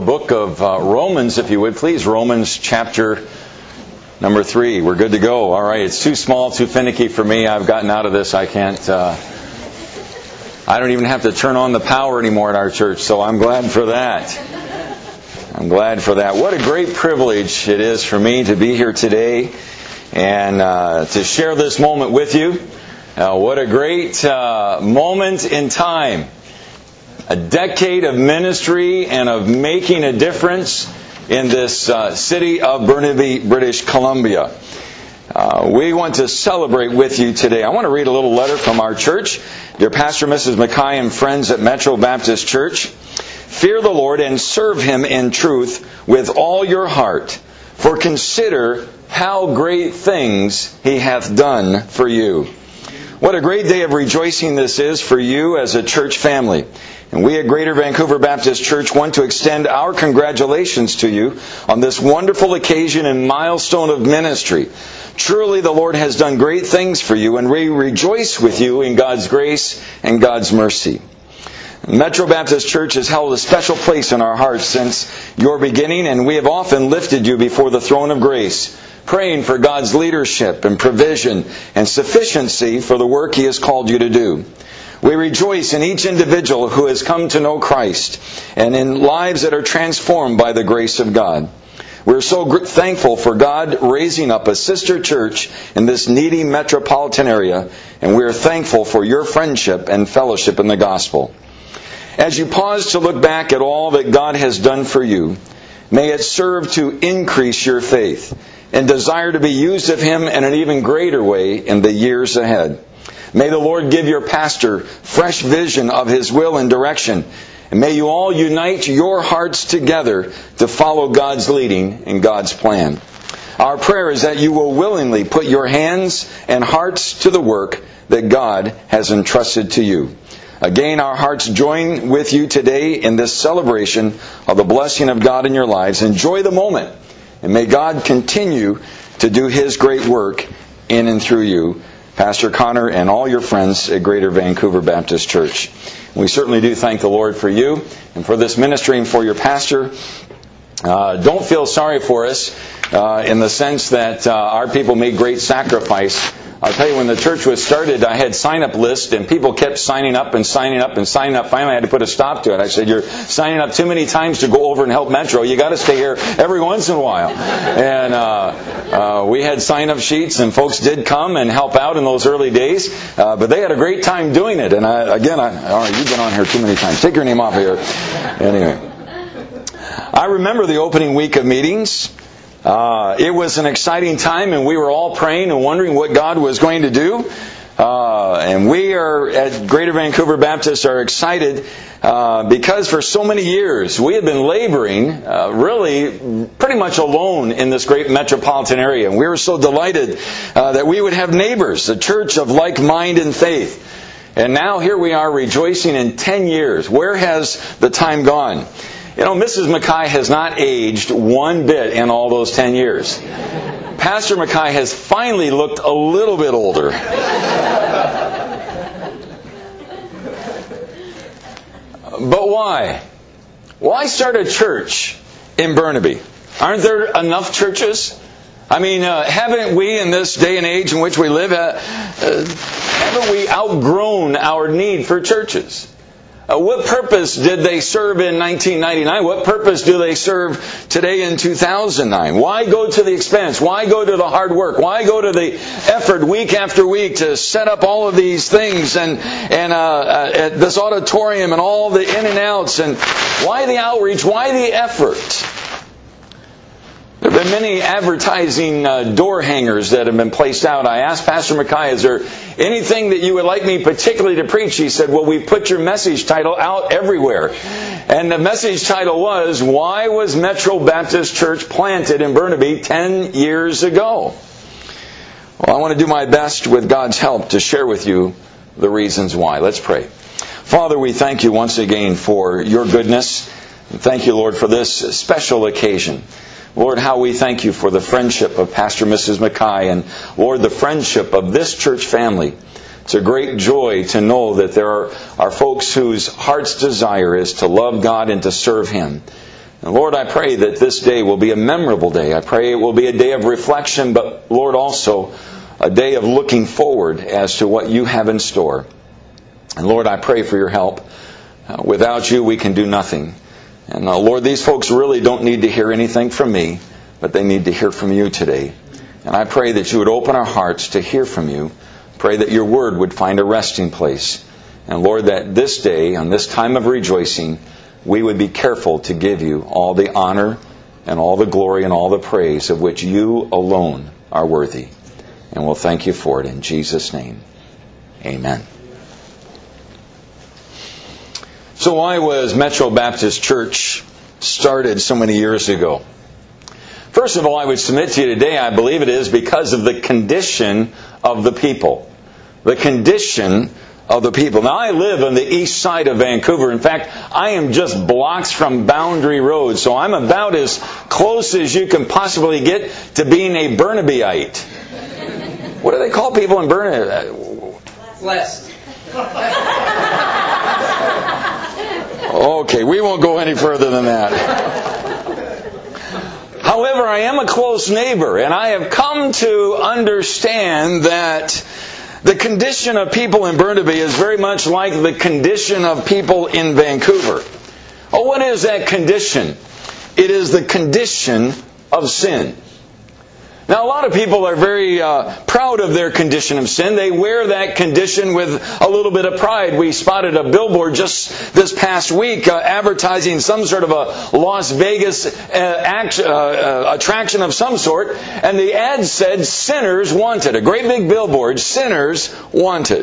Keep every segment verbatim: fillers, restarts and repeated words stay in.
book of uh, Romans, if you would, please. Romans chapter number three. We're good to go. All right. It's too small, too finicky for me. I've gotten out of this. I can't... Uh, I don't even have to turn on the power anymore at our church, so I'm glad for that. I'm glad for that. What a great privilege it is for me to be here today and uh, to share this moment with you. Uh, what a great uh, moment in time. A decade of ministry and of making a difference in this uh, city of Burnaby, British Columbia. Uh, we want to celebrate with you today. I want to read a little letter from our church. Dear Pastor, Missus Mackay, and friends at Metro Baptist Church, fear the Lord and serve Him in truth with all your heart, for consider how great things He hath done for you. What a great day of rejoicing this is for you as a church family. And we at Greater Vancouver Baptist Church want to extend our congratulations to you on this wonderful occasion and milestone of ministry. Truly the Lord has done great things for you, and we rejoice with you in God's grace and God's mercy. Metro Baptist Church has held a special place in our hearts since your beginning, and we have often lifted you before the throne of grace, praying for God's leadership and provision and sufficiency for the work He has called you to do. We rejoice in each individual who has come to know Christ and in lives that are transformed by the grace of God. We're so thankful for God raising up a sister church in this needy metropolitan area, and we're thankful for your friendship and fellowship in the gospel. As you pause to look back at all that God has done for you, may it serve to increase your faith and desire to be used of Him in an even greater way in the years ahead. May the Lord give your pastor fresh vision of His will and direction. And may you all unite your hearts together to follow God's leading and God's plan. Our prayer is that you will willingly put your hands and hearts to the work that God has entrusted to you. Again, our hearts join with you today in this celebration of the blessing of God in your lives. Enjoy the moment, and may God continue to do His great work in and through you, Pastor Connor and all your friends at Greater Vancouver Baptist Church. We certainly do thank the Lord for you and for this ministry and for your pastor. Uh, don't feel sorry for us uh, in the sense that uh, our people made great sacrifice. I'll tell you, when the church was started, I had sign-up lists, and people kept signing up and signing up and signing up. Finally, I had to put a stop to it. I said, you're signing up too many times to go over and help Metro. You got to stay here every once in a while. And uh, uh, we had sign-up sheets, and folks did come and help out in those early days. Uh, but they had a great time doing it. And I, again, I, all right, you've been on here too many times. Take your name off of here. Anyway, I remember the opening week of meetings. Uh, it was an exciting time, and we were all praying and wondering what God was going to do. Uh, and we are at Greater Vancouver Baptist are excited uh, because for so many years we have been laboring uh, really pretty much alone in this great metropolitan area. And we were so delighted uh, that we would have neighbors, a church of like mind and faith. And now here we are rejoicing in ten years. Where has the time gone? You know, Missus Mackay has not aged one bit in all those ten years. Pastor Mackay has finally looked a little bit older. But why? Why start a church in Burnaby? Aren't there enough churches? I mean, uh, haven't we, in this day and age in which we live, uh, uh, haven't we outgrown our need for churches? Uh, what purpose did they serve in nineteen ninety-nine? What purpose do they serve today in two thousand nine? Why go to the expense? Why go to the hard work? Why go to the effort week after week to set up all of these things and and uh, uh, at this auditorium and all the in and outs? And why the outreach? Why the effort? There have been many advertising uh, door hangers that have been placed out. I asked Pastor Mackay, is there anything that you would like me particularly to preach? He said, well, we put your message title out everywhere. And the message title was, why was Metro Baptist Church planted in Burnaby ten years ago? Well, I want to do my best with God's help to share with you the reasons why. Let's pray. Father, we thank you once again for your goodness. And thank you, Lord, for this special occasion. Lord, how we thank you for the friendship of Pastor and Missus Mackay, and Lord, the friendship of this church family. It's a great joy to know that there are, are folks whose heart's desire is to love God and to serve Him. And Lord, I pray that this day will be a memorable day. I pray it will be a day of reflection, but Lord, also a day of looking forward as to what you have in store. And Lord, I pray for your help. Uh, without you, we can do nothing. And uh, Lord, these folks really don't need to hear anything from me, but they need to hear from you today. And I pray that you would open our hearts to hear from you. Pray that your word would find a resting place. And Lord, that this day, on this time of rejoicing, we would be careful to give you all the honor and all the glory and all the praise of which you alone are worthy. And we'll thank you for it in Jesus' name. Amen. So why was Metro Baptist Church started so many years ago? First of all, I would submit to you today, I believe it is because of the condition of the people. The condition of the people. Now, I live on the east side of Vancouver. In fact, I am just blocks from Boundary Road, so I'm about as close as you can possibly get to being a Burnabyite. What do they call people in Burnaby? Blessed. Okay, we won't go any further than that. However, I am a close neighbor, and I have come to understand that the condition of people in Burnaby is very much like the condition of people in Vancouver. Oh, what is that condition? It is the condition of sin. Now, a lot of people are very uh, proud of their condition of sin. They wear that condition with a little bit of pride. We spotted a billboard just this past week uh, advertising some sort of a Las Vegas uh, act, uh, uh, attraction of some sort. And the ad said, "Sinners Wanted." A great big billboard, "Sinners Wanted."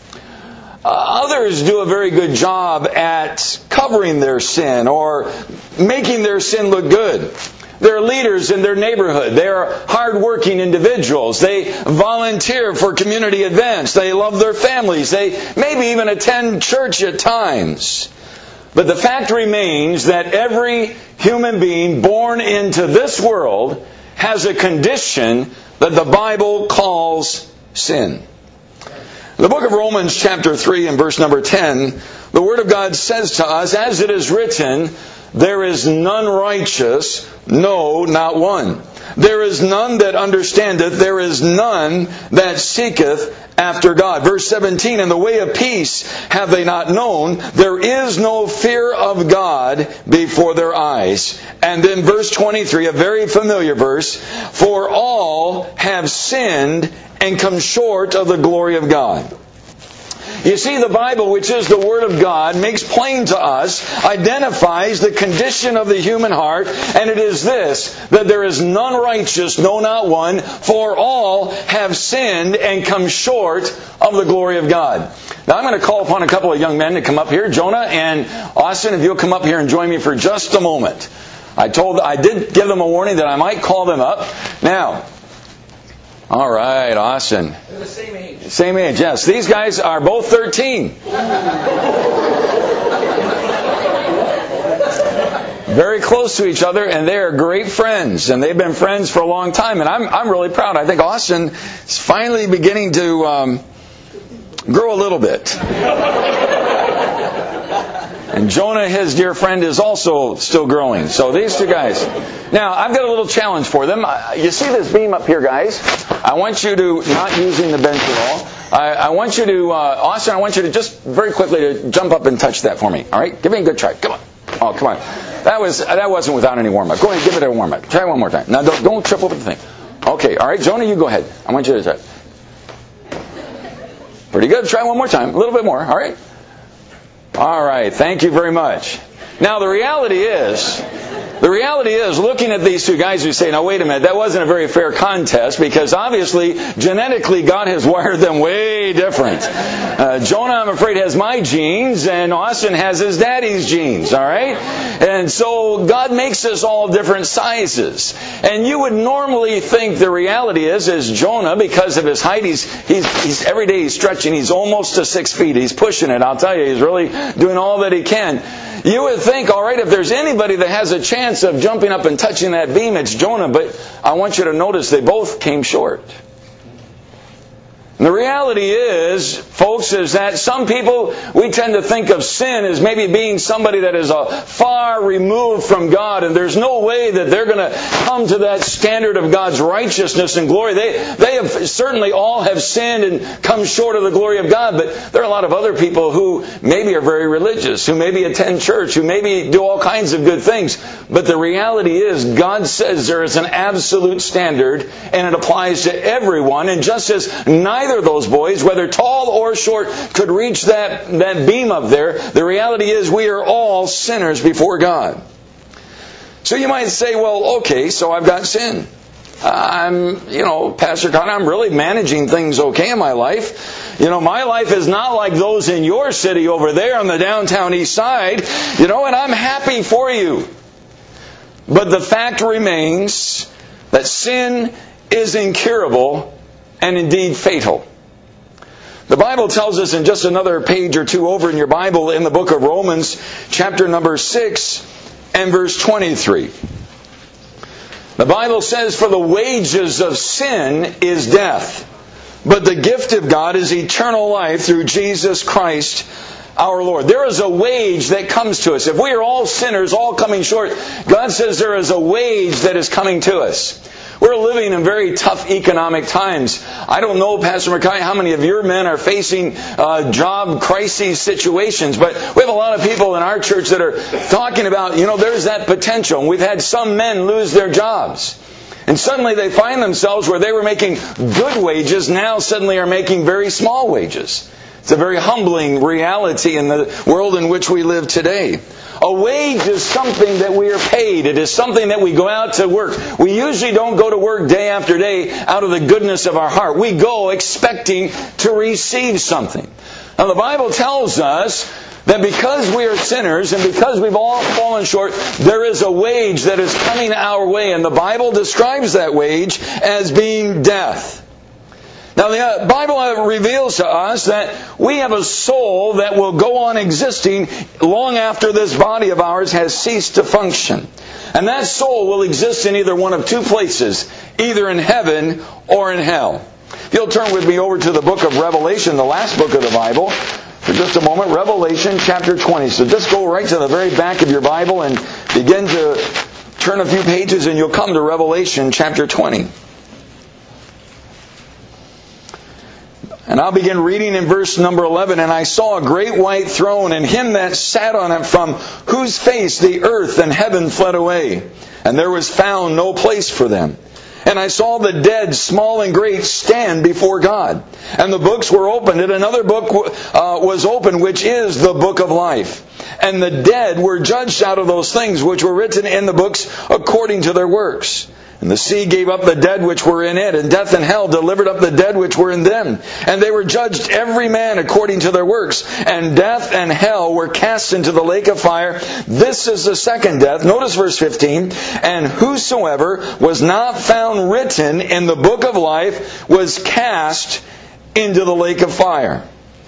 Uh, others do a very good job at covering their sin or making their sin look good. They're leaders in their neighborhood. They are hardworking individuals. They volunteer for community events. They love their families. They maybe even attend church at times. But the fact remains that every human being born into this world has a condition that the Bible calls sin. In the book of Romans chapter three and verse number ten, the Word of God says to us, "As it is written, there is none righteous, no, not one. There is none that understandeth, there is none that seeketh after God." Verse seventeen, "In the way of peace have they not known, there is no fear of God before their eyes." And then verse twenty-three, a very familiar verse, "For all have sinned and come short of the glory of God." You see, the Bible, which is the Word of God, makes plain to us, identifies the condition of the human heart, and it is this, that there is none righteous, no, not one, for all have sinned and come short of the glory of God. Now, I'm going to call upon a couple of young men to come up here. Jonah and Austin, if you'll come up here and join me for just a moment. I told, I did give them a warning that I might call them up. Now, all right, Austin. They're the same age. Same age, yes. These guys are both thirteen. Very close to each other, and they are great friends. And they've been friends for a long time. And I'm I'm really proud. I think Austin is finally beginning to um, grow a little bit. And Jonah, his dear friend, is also still growing. So these two guys. Now, I've got a little challenge for them. You see this beam up here, guys? I want you to, not using the bench at all, I, I want you to, uh, Austin, I want you to just very quickly to jump up and touch that for me. All right? Give me a good try. Come on. Oh, come on. That was that wasn't without any warm-up. Go ahead, give it a warm-up. Try one more time. Now, don't, don't trip over the thing. Okay, all right, Jonah, you go ahead. I want you to try. Pretty good. Try one more time. A little bit more. All right? All right. Thank you very much. Now, the reality is, the reality is, looking at these two guys, you say, now, wait a minute, that wasn't a very fair contest, because obviously, genetically, God has wired them way different. Uh, Jonah, I'm afraid, has my genes, and Austin has his daddy's genes, all right? And so, God makes us all different sizes. And you would normally think the reality is, is Jonah, because of his height, he's, he's, he's every day he's stretching, he's almost to six feet, he's pushing it, I'll tell you, he's really doing all that he can. You would think, all right, if there's anybody that has a chance of jumping up and touching that beam, it's Jonah. But I want you to notice they both came short. And the reality is, folks, is that some people, we tend to think of sin as maybe being somebody that is a far removed from God, and there's no way that they're going to come to that standard of God's righteousness and glory. They, they have certainly all have sinned and come short of the glory of God, but there are a lot of other people who maybe are very religious, who maybe attend church, who maybe do all kinds of good things. But the reality is, God says there is an absolute standard, and it applies to everyone, and just as neither of those boys, whether tall or short, could reach that, that beam up there, the reality is we are all sinners before God. So you might say, well, okay, so I've got sin. I'm, you know, Pastor Con, I'm really managing things okay in my life. You know, my life is not like those in your city over there on the downtown east side. You know, and I'm happy for you. But the fact remains that sin is incurable and indeed fatal. The Bible tells us in just another page or two over in your Bible in the book of Romans, chapter number six and verse twenty-three. The Bible says, "For the wages of sin is death, but the gift of God is eternal life through Jesus Christ our Lord." There is a wage that comes to us. If we are all sinners, all coming short, God says there is a wage that is coming to us. We're living in very tough economic times. I don't know, Pastor Mackay, how many of your men are facing uh, job crisis situations, but we have a lot of people in our church that are talking about, you know, there's that potential. And we've had some men lose their jobs. And suddenly they find themselves where they were making good wages, now suddenly are making very small wages. It's a very humbling reality in the world in which we live today. A wage is something that we are paid. It is something that we go out to work. We usually don't go to work day after day out of the goodness of our heart. We go expecting to receive something. Now the Bible tells us that because we are sinners and because we've all fallen short, there is a wage that is coming our way. And the Bible describes that wage as being death. Now, the Bible reveals to us that we have a soul that will go on existing long after this body of ours has ceased to function. And that soul will exist in either one of two places, either in heaven or in hell. If you'll turn with me over to the book of Revelation, the last book of the Bible, for just a moment, Revelation chapter twenty. So just go right to the very back of your Bible and begin to turn a few pages and you'll come to Revelation chapter twenty. And I'll begin reading in verse number eleven. "And I saw a great white throne, and him that sat on it, from whose face the earth and heaven fled away. And there was found no place for them. And I saw the dead, small and great, stand before God. And the books were opened, and another book uh, was opened, which is the book of life. And the dead were judged out of those things which were written in the books according to their works. And the sea gave up the dead which were in it, and death and hell delivered up the dead which were in them. And they were judged every man according to their works. And death and hell were cast into the lake of fire. This is the second death." Notice verse fifteen. "And whosoever was not found written in the book of life was cast into the lake of fire."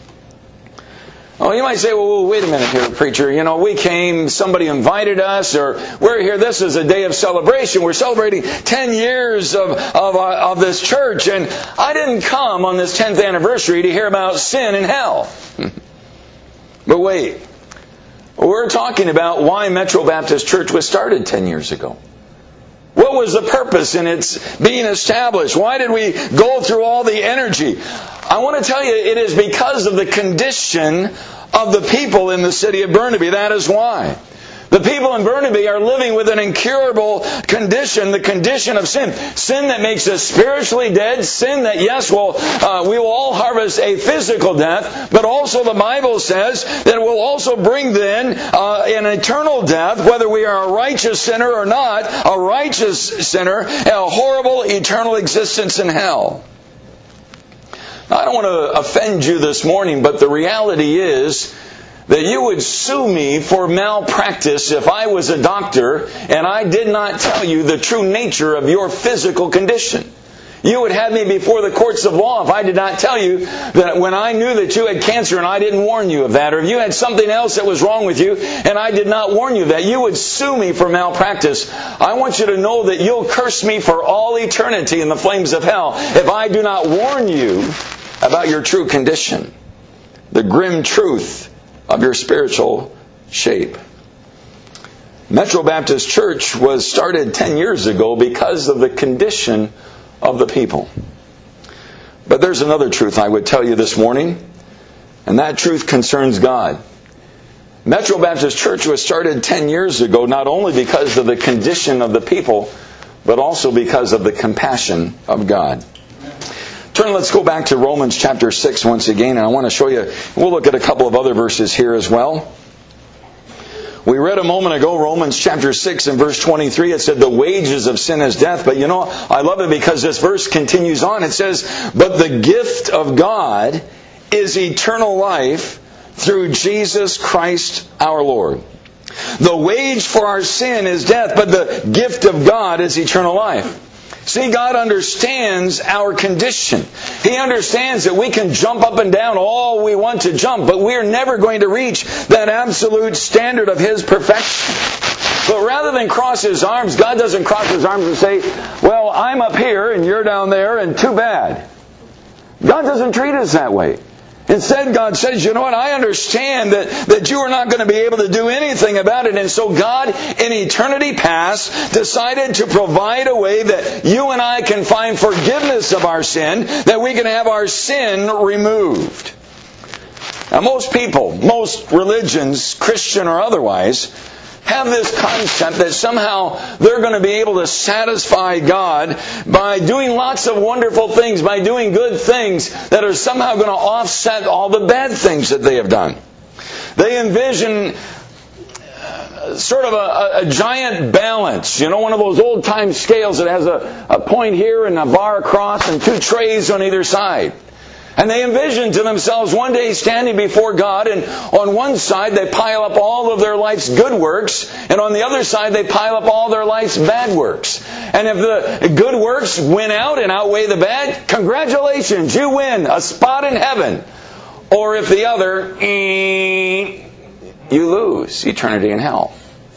Oh, you might say, well, wait a minute here, preacher. You know, we came, somebody invited us, or we're here. This is a day of celebration. We're celebrating ten years of, of, uh, of this church. And I didn't come on this tenth anniversary to hear about sin and hell. But wait. We're talking about why Metro Baptist Church was started ten years ago. What was the purpose in its being established? Why did we go through all the energy? I want to tell you, it is because of the condition of the people in the city of Burnaby. That is why. The people in Burnaby are living with an incurable condition, the condition of sin. Sin that makes us spiritually dead. Sin that, yes, will, uh, we will all harvest a physical death. But also the Bible says that it will also bring then uh, an eternal death, whether we are a righteous sinner or not, a righteous sinner, a horrible eternal existence in hell. Now, I don't want to offend you this morning, but the reality is that you would sue me for malpractice if I was a doctor and I did not tell you the true nature of your physical condition. You would have me before the courts of law if I did not tell you that when I knew that you had cancer and I didn't warn you of that, or if you had something else that was wrong with you and I did not warn you of that. You would sue me for malpractice. I want you to know that you'll curse me for all eternity in the flames of hell if I do not warn you about your true condition, the grim truth of your spiritual shape. Metro Baptist Church was started ten years ago because of the condition of the people. But there's another truth I would tell you this morning, and that truth concerns God. Metro Baptist Church was started ten years ago not only because of the condition of the people, but also because of the compassion of God. Turn, let's go back to Romans chapter six once again, and I want to show you, we'll look at a couple of other verses here as well. We read a moment ago, Romans chapter six and verse twenty-three, it said the wages of sin is death. But you know, I love it because this verse continues on. It says, but the gift of God is eternal life through Jesus Christ our Lord. The wage for our sin is death, but the gift of God is eternal life. See, God understands our condition. He understands that we can jump up and down all we want to jump, but we're never going to reach that absolute standard of His perfection. So rather than cross His arms, God doesn't cross His arms and say, well, I'm up here and you're down there and too bad. God doesn't treat us that way. Instead, God says, you know what, I understand that, that you are not going to be able to do anything about it. And so God, in eternity past, decided to provide a way that you and I can find forgiveness of our sin, that we can have our sin removed. Now, most people, most religions, Christian or otherwise, have this concept that somehow they're going to be able to satisfy God by doing lots of wonderful things, by doing good things that are somehow going to offset all the bad things that they have done. They envision sort of a, a giant balance, you know, one of those old-time scales that has a, a point here and a bar across and two trays on either side. And they envision to themselves one day standing before God, and on one side they pile up all of their life's good works, and on the other side they pile up all their life's bad works. And if the good works win out and outweigh the bad, congratulations, you win a spot in heaven. Or if the other, you lose eternity in hell.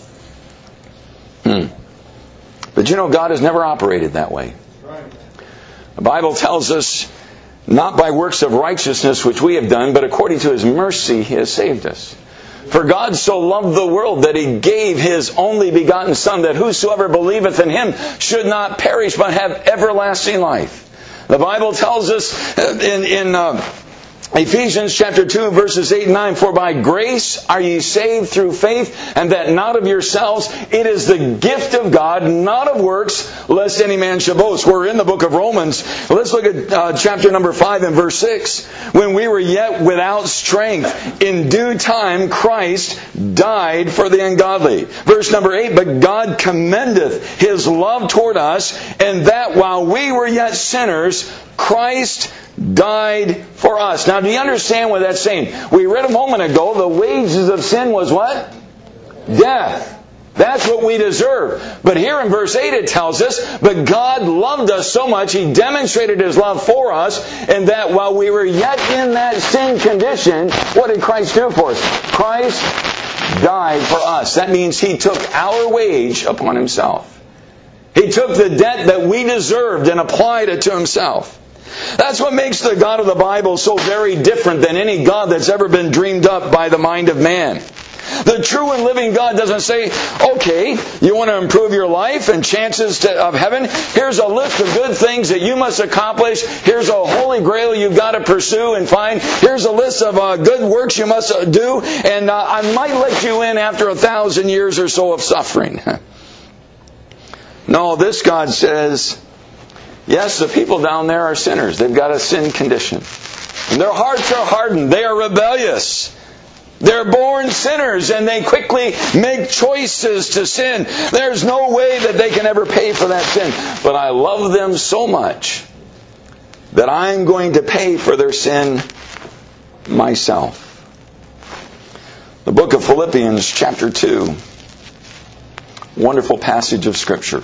Hmm. But you know, God has never operated that way. The Bible tells us, not by works of righteousness which we have done, but according to His mercy He has saved us. For God so loved the world that He gave His only begotten Son, that whosoever believeth in Him should not perish, but have everlasting life. The Bible tells us in, in uh, Ephesians chapter two, verses eight and nine, for by grace are ye saved through faith, and that not of yourselves. It is the gift of God, not of works, lest any man should boast. We're in the book of Romans. Let's look at uh, chapter number five and verse six. When we were yet without strength, in due time Christ died for the ungodly. Verse number eight, but God commendeth His love toward us, and that while we were yet sinners, Christ died for us. Now, do you understand what that's saying? We read a moment ago, the wages of sin was what? Death. That's what we deserve. But here in verse eight it tells us, but God loved us so much, He demonstrated His love for us, and that while we were yet in that sin condition, what did Christ do for us? Christ died for us. That means He took our wage upon Himself. He took the debt that we deserved and applied it to Himself. That's what makes the God of the Bible so very different than any God that's ever been dreamed up by the mind of man. The true and living God doesn't say, okay, you want to improve your life and chances to, of heaven? Here's a list of good things that you must accomplish. Here's a holy grail you've got to pursue and find. Here's a list of uh, good works you must do, and uh, I might let you in after a thousand years or so of suffering. No, this God says, yes, the people down there are sinners. They've got a sin condition. And their hearts are hardened. They are rebellious. They're born sinners, and they quickly make choices to sin. There's no way that they can ever pay for that sin. But I love them so much that I'm going to pay for their sin myself. The book of Philippians chapter two. Wonderful passage of Scripture.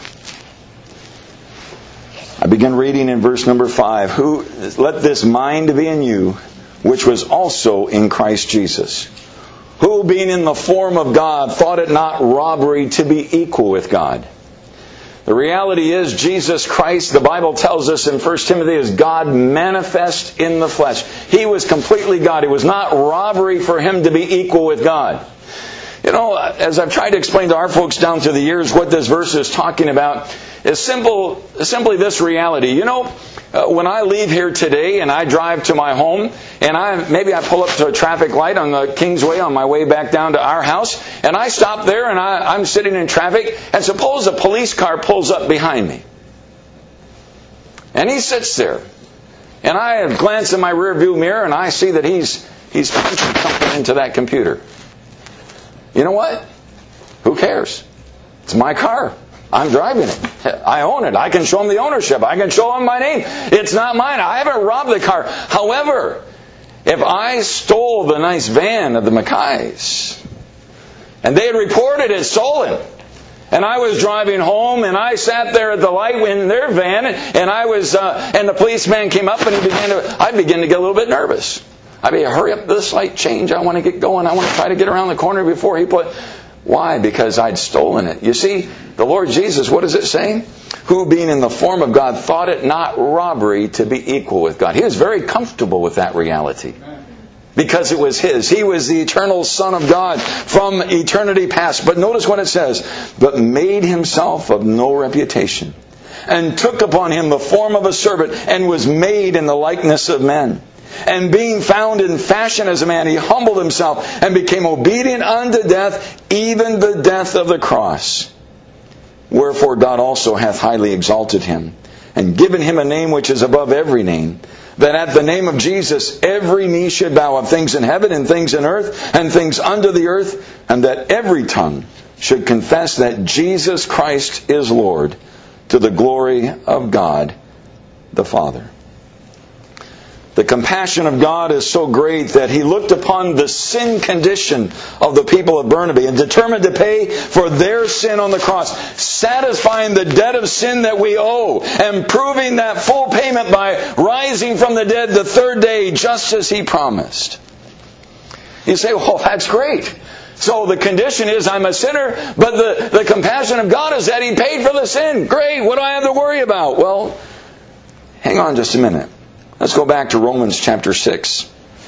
I begin reading in verse number five. Who let this mind be in you, which was also in Christ Jesus, who being in the form of God, thought it not robbery to be equal with God, The reality is Jesus Christ, the Bible tells us in First Timothy, is God manifest in the flesh. He was completely God. It was not robbery for Him to be equal with God. You know, as I've tried to explain to our folks down through the years what this verse is talking about, is simple, simply this reality. You know, uh, when I leave here today and I drive to my home, and I maybe I pull up to a traffic light on the Kingsway on my way back down to our house, and I stop there and I, I'm sitting in traffic, and suppose a police car pulls up behind me. And he sits there. And I glance in my rear view mirror and I see that he's he's punching something into that computer. You know what? Who cares? It's my car. I'm driving it. I own it. I can show him the ownership. I can show him my name. It's not mine. I haven't robbed the car. However, if I stole the nice van of the Mackays, and they had reported it stolen, and I was driving home, and I sat there at the light in their van, and I was, uh, and the policeman came up, and he began to, I began to get a little bit nervous. I'd be, hurry up this light change. I want to get going. I want to try to get around the corner before he put. Why? Because I'd stolen it. You see, the Lord Jesus, what is it saying? Who, being in the form of God, thought it not robbery to be equal with God. He was very comfortable with that reality. Because it was His. He was the eternal Son of God from eternity past. But notice what it says. But made Himself of no reputation, and took upon Him the form of a servant, and was made in the likeness of men. And being found in fashion as a man, He humbled Himself and became obedient unto death, even the death of the cross. Wherefore God also hath highly exalted Him, and given Him a name which is above every name, that at the name of Jesus every knee should bow, of things in heaven and things in earth and things under the earth, and that every tongue should confess that Jesus Christ is Lord, to the glory of God the Father. The compassion of God is so great that He looked upon the sin condition of the people of Burnaby and determined to pay for their sin on the cross, satisfying the debt of sin that we owe and proving that full payment by rising from the dead the third day, just as He promised. You say, well, that's great. So the condition is I'm a sinner, but the, the compassion of God is that He paid for the sin. Great, what do I have to worry about? Well, hang on just a minute. Let's go back to Romans chapter six.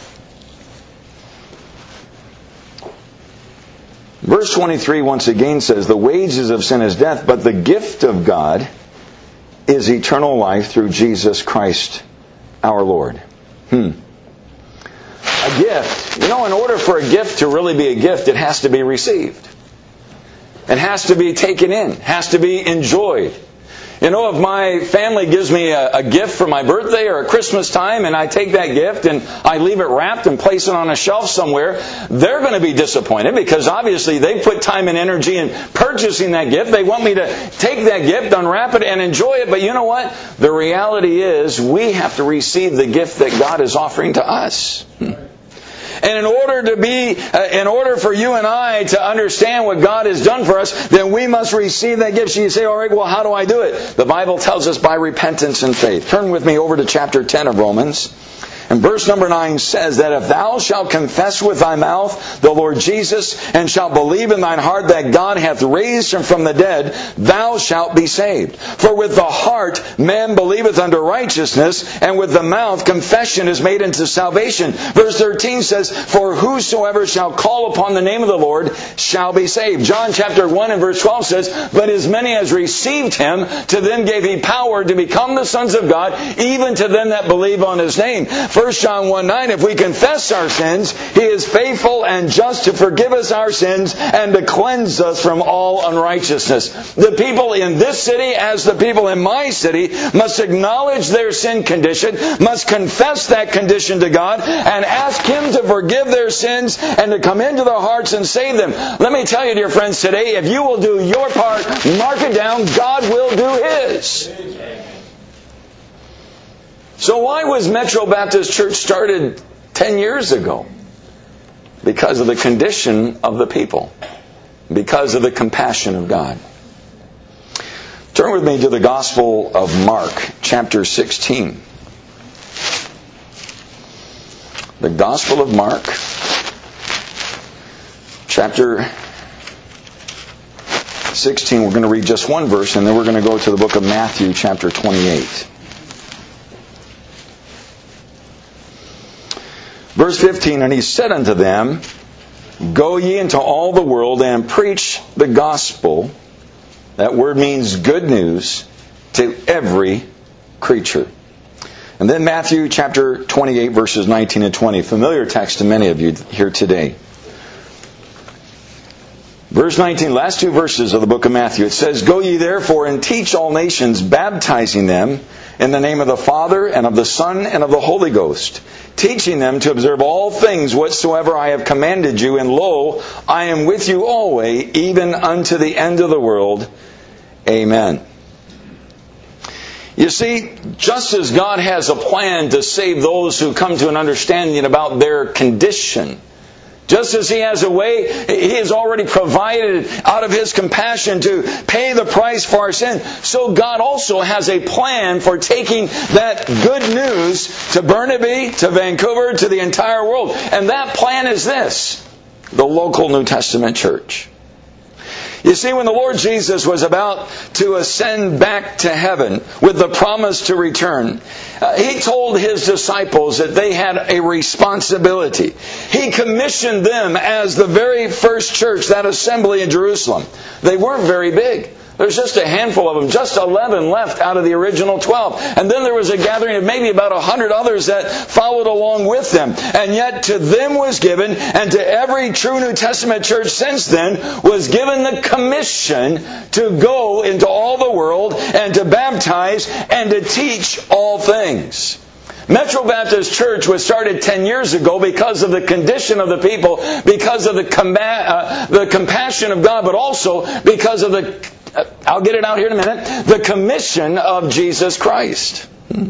Verse twenty-three once again says, the wages of sin is death, but the gift of God is eternal life through Jesus Christ our Lord. Hmm. A gift. You know, in order for a gift to really be a gift, it has to be received. It has to be taken in. It has to be enjoyed. You know, if my family gives me a, a gift for my birthday or a Christmas time, and I take that gift and I leave it wrapped and place it on a shelf somewhere, they're going to be disappointed because obviously they put time and energy in purchasing that gift. They want me to take that gift, unwrap it, and enjoy it. But you know what? The reality is we have to receive the gift that God is offering to us. And in order to be, uh, in order for you and I to understand what God has done for us, then we must receive that gift. So you say, all right, well, how do I do it? The Bible tells us by repentance and faith. Turn with me over to chapter ten of Romans. And verse number nine says that if thou shalt confess with thy mouth the Lord Jesus, and shalt believe in thine heart that God hath raised Him from the dead, thou shalt be saved. For with the heart man believeth unto righteousness, and with the mouth confession is made unto salvation. Verse thirteen says, for whosoever shall call upon the name of the Lord shall be saved. John chapter one and verse twelve says, but as many as received Him, to them gave He power to become the sons of God, even to them that believe on His name. First John one nine, if we confess our sins, He is faithful and just to forgive us our sins and to cleanse us from all unrighteousness. The people in this city, as the people in my city, must acknowledge their sin condition, must confess that condition to God, and ask Him to forgive their sins and to come into their hearts and save them. Let me tell you, dear friends, today, if you will do your part, mark it down, God will do His. So why was Metro Baptist Church started ten years ago? Because of the condition of the people. Because of the compassion of God. Turn with me to the Gospel of Mark, chapter sixteen. The Gospel of Mark, chapter sixteen, we're going to read just one verse, and then we're going to go to the book of Matthew, chapter twenty-eight. Verse fifteen, and he said unto them, Go ye into all the world and preach the gospel. That word means good news to every creature. And then Matthew chapter twenty-eight, verses nineteen and twenty. Familiar text to many of you here today. Verse nineteen, last two verses of the book of Matthew. It says, Go ye therefore and teach all nations, baptizing them in the name of the Father and of the Son and of the Holy Ghost, teaching them to observe all things whatsoever I have commanded you. And lo, I am with you always, even unto the end of the world. Amen. You see, just as God has a plan to save those who come to an understanding about their condition, just as He has a way, He has already provided out of His compassion to pay the price for our sin, so God also has a plan for taking that good news to Burnaby, to Vancouver, to the entire world. And that plan is this: the local New Testament church. You see, when the Lord Jesus was about to ascend back to heaven with the promise to return, uh, He told His disciples that they had a responsibility. He commissioned them as the very first church, that assembly in Jerusalem. They weren't very big. There's just a handful of them, just eleven left out of the original twelve. And then there was a gathering of maybe about a hundred others that followed along with them. And yet to them was given, and to every true New Testament church since then, was given the commission to go into all the world and to baptize and to teach all things. Metro Baptist Church was started ten years ago because of the condition of the people, because of the, com- uh, the compassion of God, but also because of the, uh, I'll get it out here in a minute, the commission of Jesus Christ. Hmm.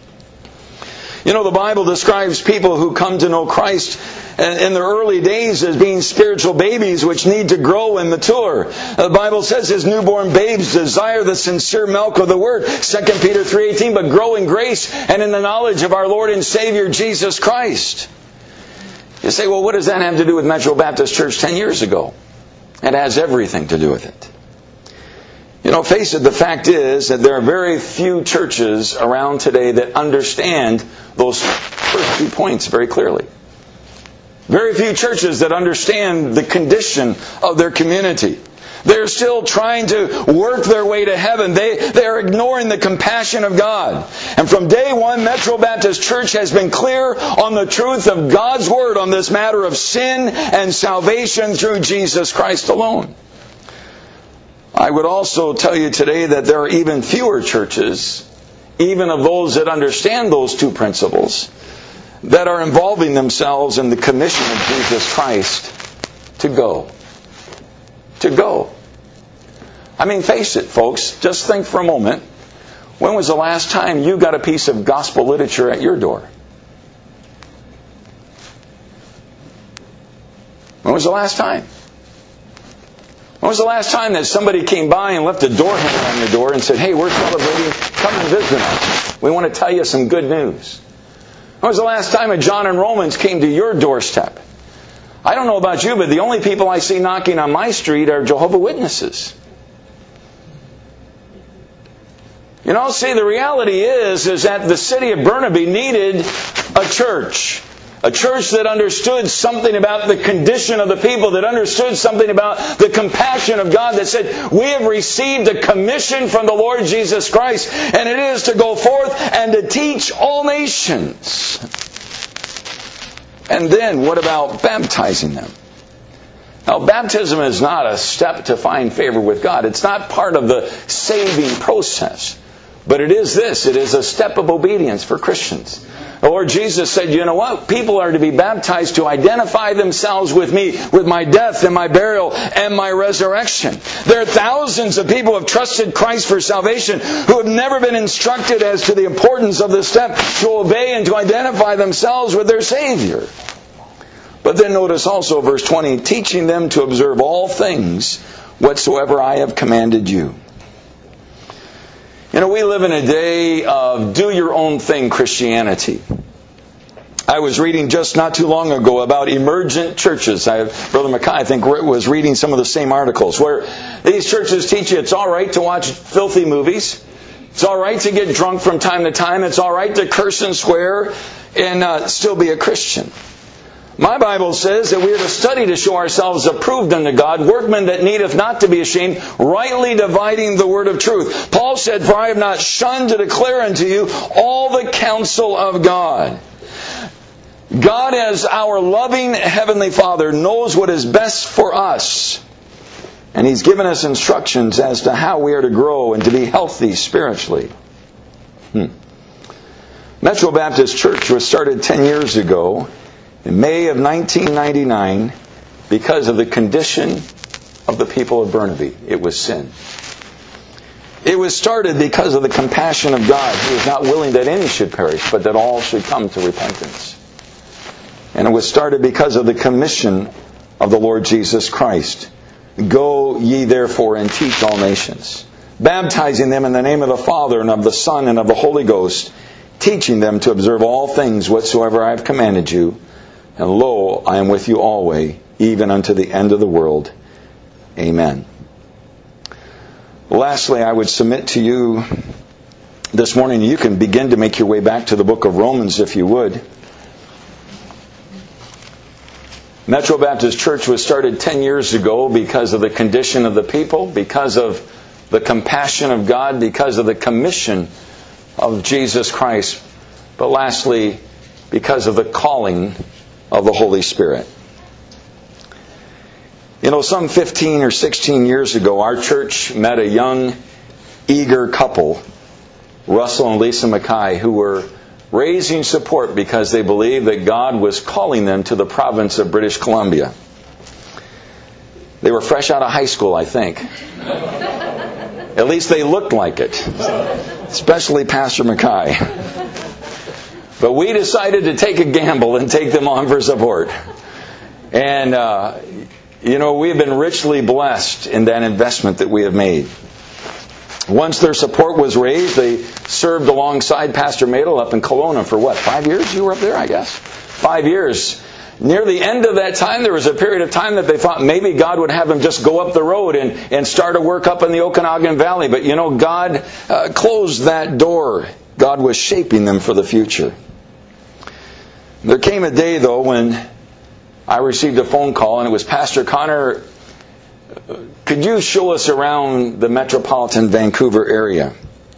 You know, the Bible describes people who come to know Christ in their early days as being spiritual babies which need to grow and mature. The Bible says as newborn babes desire the sincere milk of the Word. Second Peter three eighteen, but grow in grace and in the knowledge of our Lord and Savior Jesus Christ. You say, well, what does that have to do with Metro Baptist Church ten years ago? It has everything to do with it. You know, face it, the fact is that there are very few churches around today that understand those first two points very clearly. Very few churches that understand the condition of their community. They're still trying to work their way to heaven. They, they are ignoring the compassion of God. And from day one, Metro Baptist Church has been clear on the truth of God's Word on this matter of sin and salvation through Jesus Christ alone. I would also tell you today that there are even fewer churches, even of those that understand those two principles, that are involving themselves in the commission of Jesus Christ to go. To go. I mean, face it, folks. Just think for a moment. When was the last time you got a piece of gospel literature at your door? When was the last time? When was the last time that somebody came by and left a door handle on your door and said, hey, we're celebrating, come and visit us. We want to tell you some good news. When was the last time a John and Romans came to your doorstep? I don't know about you, but the only people I see knocking on my street are Jehovah's Witnesses. You know, see, the reality is, is that the city of Burnaby needed a church. A church that understood something about the condition of the people, that understood something about the compassion of God, that said, we have received a commission from the Lord Jesus Christ, and it is to go forth and to teach all nations. And then, what about baptizing them? Now, baptism is not a step to find favor with God. It's not part of the saving process. But it is this. It is a step of obedience for Christians. The Lord Jesus said, you know what? People are to be baptized to identify themselves with me, with my death and my burial and my resurrection. There are thousands of people who have trusted Christ for salvation who have never been instructed as to the importance of this step to obey and to identify themselves with their Savior. But then notice also verse twenty, teaching them to observe all things whatsoever I have commanded you. You know, we live in a day of do-your-own-thing Christianity. I was reading just not too long ago about emergent churches. I, Brother Mackay, I think, was reading some of the same articles where these churches teach you it's all right to watch filthy movies. It's all right to get drunk from time to time. It's all right to curse and swear and uh, still be a Christian. My Bible says that we are to study to show ourselves approved unto God, workmen that needeth not to be ashamed, rightly dividing the word of truth. Paul said, for I have not shunned to declare unto you all the counsel of God. God, as our loving Heavenly Father, knows what is best for us. And He's given us instructions as to how we are to grow and to be healthy spiritually. Hmm. Metro Baptist Church was started ten years ago in May of nineteen ninety-nine because of the condition of the people of Burnaby. It was sin. It was started because of the compassion of God, who is not willing that any should perish, but that all should come to repentance. And it was started because of the commission of the Lord Jesus Christ. Go ye therefore and teach all nations, baptizing them in the name of the Father and of the Son and of the Holy Ghost, teaching them to observe all things whatsoever I have commanded you. And lo, I am with you always, even unto the end of the world. Amen. Lastly, I would submit to you this morning, you can begin to make your way back to the book of Romans if you would. Metro Baptist Church was started ten years ago because of the condition of the people, because of the compassion of God, because of the commission of Jesus Christ, but lastly, because of the calling of the Holy Spirit. You know, some fifteen or sixteen years ago, our church met a young, eager couple, Russell and Lisa Mackay, who were raising support because they believed that God was calling them to the province of British Columbia. They were fresh out of high school, I think. At least they looked like it, especially Pastor Mackay. But we decided to take a gamble and take them on for support. And, uh, you know, we have been richly blessed in that investment that we have made. Once their support was raised, they served alongside Pastor Madel up in Kelowna for what, five years? You were up there, I guess? Five years. Near the end of that time, there was a period of time that they thought maybe God would have them just go up the road and, and start a work up in the Okanagan Valley. But, you know, God uh, closed that door. God was shaping them for the future. There came a day, though, when I received a phone call, and it was, Pastor Connor, could you show us around the metropolitan Vancouver area?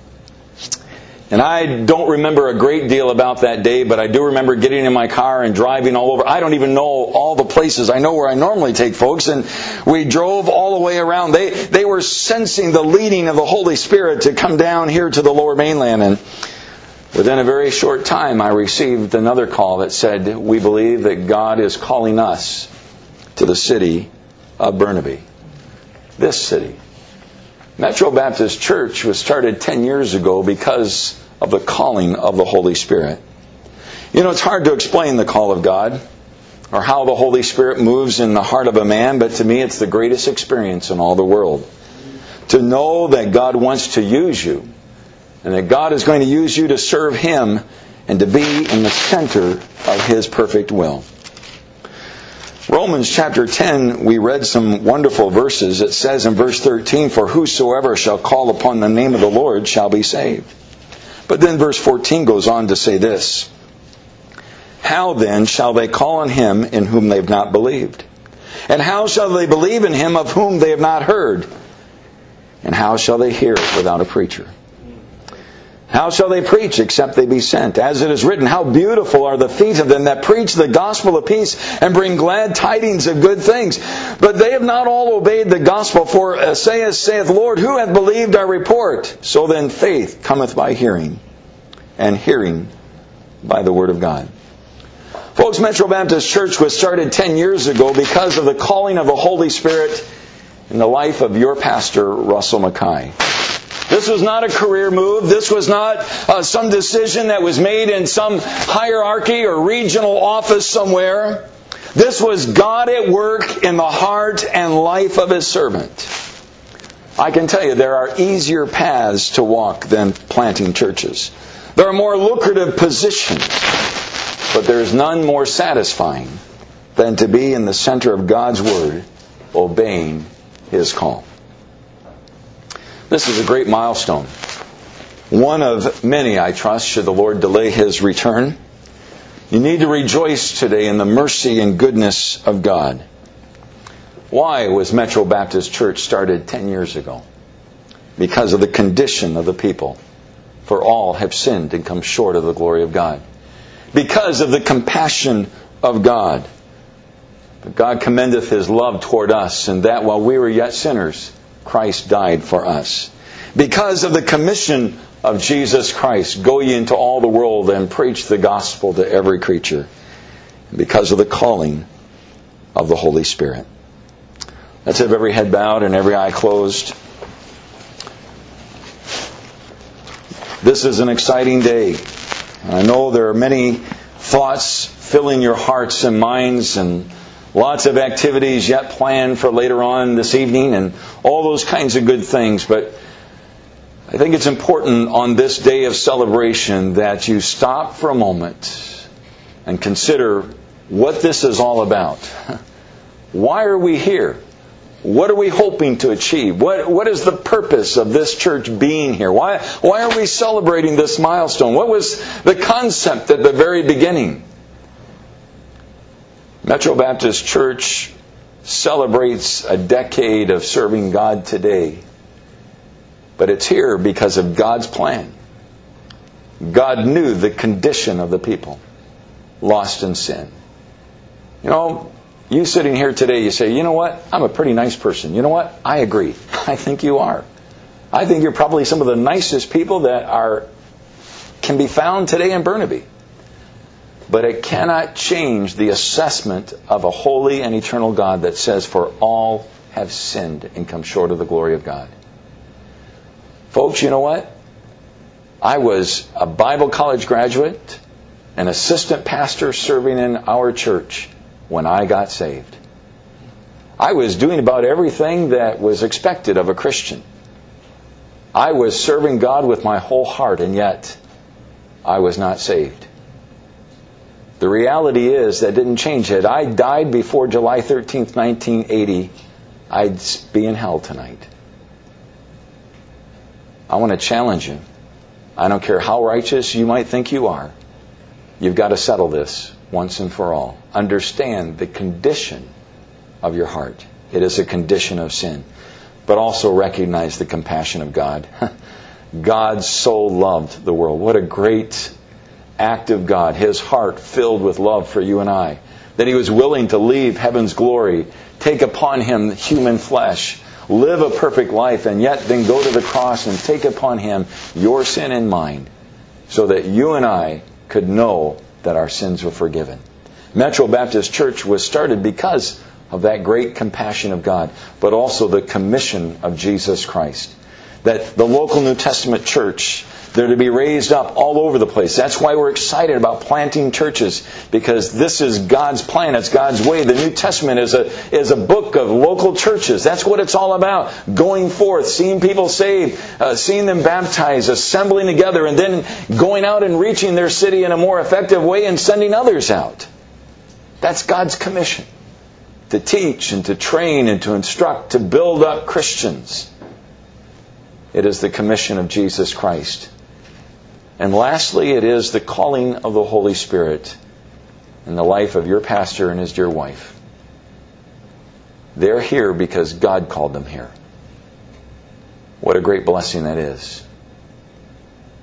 And I don't remember a great deal about that day, but I do remember getting in my car and driving all over. I don't even know all the places. I know where I normally take folks, and we drove all the way around. They they were sensing the leading of the Holy Spirit to come down here to the Lower Mainland, and within a very short time I received another call that said, we believe that God is calling us to the city of Burnaby. This city. Metro Baptist Church was started ten years ago because of the calling of the Holy Spirit. You know, it's hard to explain the call of God or how the Holy Spirit moves in the heart of a man, but to me it's the greatest experience in all the world. To know that God wants to use you and that God is going to use you to serve Him and to be in the center of His perfect will. Romans chapter ten, we read some wonderful verses. It says in verse thirteen, for whosoever shall call upon the name of the Lord shall be saved. But then verse fourteen goes on to say this, how then shall they call on Him in whom they have not believed? And how shall they believe in Him of whom they have not heard? And how shall they hear without a preacher? How shall they preach except they be sent? As it is written, how beautiful are the feet of them that preach the gospel of peace and bring glad tidings of good things. But they have not all obeyed the gospel. For uh, saith, saith, Lord, who hath believed our report? So then faith cometh by hearing, and hearing by the word of God. Folks, Metro Baptist Church was started ten years ago because of the calling of the Holy Spirit in the life of your pastor, Russell Mackay. This was not a career move. This was not uh, some decision that was made in some hierarchy or regional office somewhere. This was God at work in the heart and life of His servant. I can tell you there are easier paths to walk than planting churches. There are more lucrative positions. But there is none more satisfying than to be in the center of God's Word, obeying His call. This is a great milestone. One of many, I trust, should the Lord delay His return. You need to rejoice today in the mercy and goodness of God. Why was Metro Baptist Church started ten years ago? Because of the condition of the people. For all have sinned and come short of the glory of God. Because of the compassion of God. But God commendeth His love toward us, and that while we were yet sinners, Christ died for us. Because of the commission of Jesus Christ, go ye into all the world and preach the gospel to every creature. And because of the calling of the Holy Spirit. Let's have every head bowed and every eye closed. This is an exciting day. I know there are many thoughts filling your hearts and minds, and lots of activities yet planned for later on this evening, and all those kinds of good things. But I think it's important on this day of celebration that you stop for a moment and consider what this is all about. Why are we here? What are we hoping to achieve? What, what is the purpose of this church being here? Why, why are we celebrating this milestone? What was the concept at the very beginning? Metro Baptist Church celebrates a decade of serving God today. But it's here because of God's plan. God knew the condition of the people, lost in sin. You know, you sitting here today, you say, you know what? I'm a pretty nice person. You know what? I agree. I think you are. I think you're probably some of the nicest people that are can be found today in Burnaby. But it cannot change the assessment of a holy and eternal God that says, for all have sinned and come short of the glory of God. Folks, you know what? I was a Bible college graduate, an assistant pastor serving in our church when I got saved. I was doing about everything that was expected of a Christian. I was serving God with my whole heart, and yet I was not saved. The reality is that didn't change it. I died before July thirteenth, nineteen eighty. I'd be in hell tonight. I want to challenge you. I don't care how righteous you might think you are. You've got to settle this once and for all. Understand the condition of your heart. It is a condition of sin. But also recognize the compassion of God. God so loved the world. What a great act of God. His heart filled with love for you and I. That He was willing to leave heaven's glory, take upon Him human flesh, live a perfect life, and yet then go to the cross and take upon Him your sin and mine, so that you and I could know that our sins were forgiven. Metro Baptist Church was started because of that great compassion of God, but also the commission of Jesus Christ. That the local New Testament church, they're to be raised up all over the place. That's why we're excited about planting churches, because this is God's plan. It's God's way. The New Testament is a is a book of local churches. That's what it's all about. Going forth, seeing people saved, uh, seeing them baptized, assembling together, and then going out and reaching their city in a more effective way and sending others out. That's God's commission. To teach and to train and to instruct, to build up Christians. It is the commission of Jesus Christ. And lastly, it is the calling of the Holy Spirit in the life of your pastor and his dear wife. They're here because God called them here. What a great blessing that is.